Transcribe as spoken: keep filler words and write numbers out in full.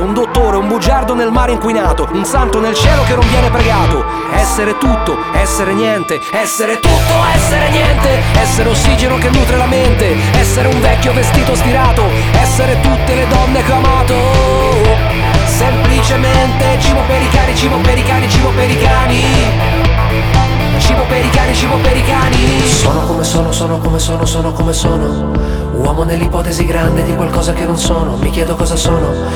un dottore, un bugiardo nel mare inquinato, un santo nel cielo che non viene pregato. Essere tutto, essere niente, essere tutto, essere niente, essere ossigeno che nutre la mente, essere un vecchio vestito stirato, essere tutte le donne che ho amato. Semplicemente cibo per i cani, cibo per i cani, cibo per i cani, cibo per i cani, cibo per i cani. Sono come sono, sono come sono, sono come sono, uomo nell'ipotesi grande di qualcosa che non sono. Mi chiedo cosa sono,